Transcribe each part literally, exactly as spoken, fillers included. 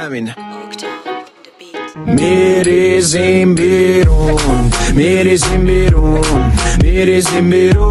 همینه. میریزیم بیرون میریزیم بیرون میریزیم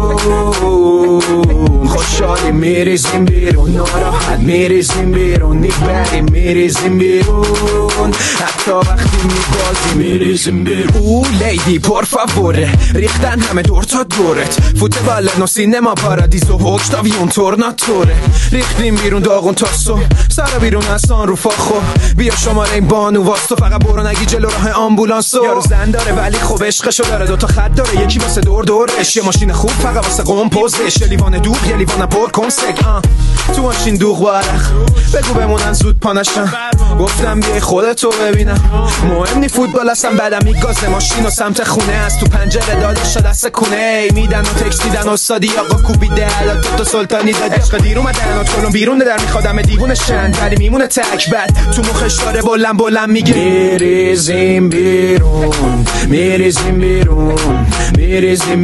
بیرون خوشحالی میریزیم بیرون ناراحت میریزیم بیرون میبریم میریزیم بیرون حتی وقتی میبازیم میریزیم بیرون. او لیدی پر فاوره ریختن همه دور تا دورت فوتبال نو سینما پارادیزو هوکتاویون تورناتوره ریختیم بیرون داغون تا صبح سر بیرون اصلا رو فاخو بیا شماره این بانو واسطو فقط برو نگی جلو راه آمبولانسو. یارو زن داره ولی خب عشقشو داره دوتا خط داره یکی واسه دور دورش یه ماشین خوب فقط واسه قمپوزش یه لیوان دوغ یه لیوان پر کنسک تو ماشین دوغ و عرق بگو بمونن زود پانشن گفتم بیای خودتو ببینم مهم نی فوتبال اصلا بعدم میگاز ماشین و سمت خونه از تو پنجره داداش دست کنه میدن و تکس میدن استادی آقا کوبیده الان تو سلطانی داد عشق دیر اومدن و چلون بیرون در میخوادم دیوونه شن ولی میمونه تک بعد تو مخش داره بلند بلند میگه میریزیم بیرون میریزیم بیرون میریزیم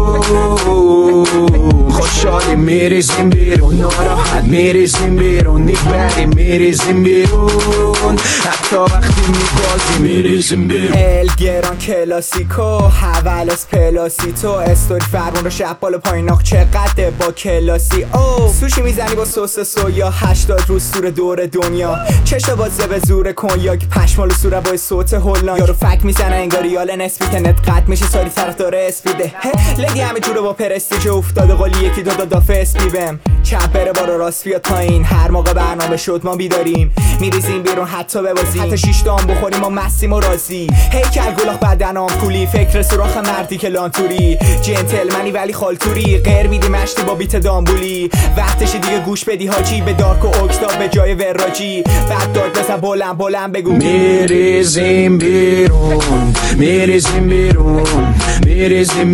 بیرون خوشحالی میریزیم بیرون ناراحت میریزیم بیرون میبریم میریزیم بیرون حتی وقتی میبازیم میریزیم بیرون. الگران کلاسیکو حول از پلاسیتو استوری فرمون رو شب بالا پایین آخ چقدر با کلاسی او سوشی میزنی با سس سویا هشتاد روز تور دور دنیا چشم بازه به زور کنیاک پشمالو سوره با صوت هولناک یارو فک میزنه انگاری یال نسبی که نت قد میشه ساری طرف داره اسپیده لدی همه جوره با پرستیج افتاده قولی یکی دو دادا فسپی بم چپ بره بارو راست بیاد پایین هر موقع برنامه شد ما بیداریم میریزیم بیرون حتی ببازیم حتی شیش دام بخوریم ما مستیم و راضی هیکل گلاخ بدن آمپولی فکر سراخ مردی که لانتوری جنتلمنی ولی خالتوری غیر میدی مشتی با بیت دامبولی وقتش دیگه گوش بدی حاجی به دارک و اکتاب به جای وراجی بعد داد بزن بلند بلند بگو میریزیم بیرون میریزیم بیرون میریزیم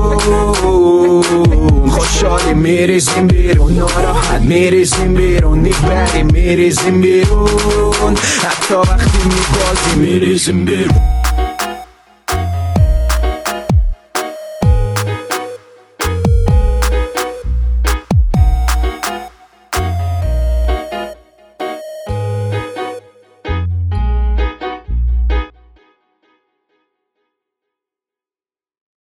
بیرون خوشحالی میریزیم بیرون ناراحت میریزیم بیرون میبریم میریزیم بیرون حتی وقتی میبازیم میریزیم بیرون.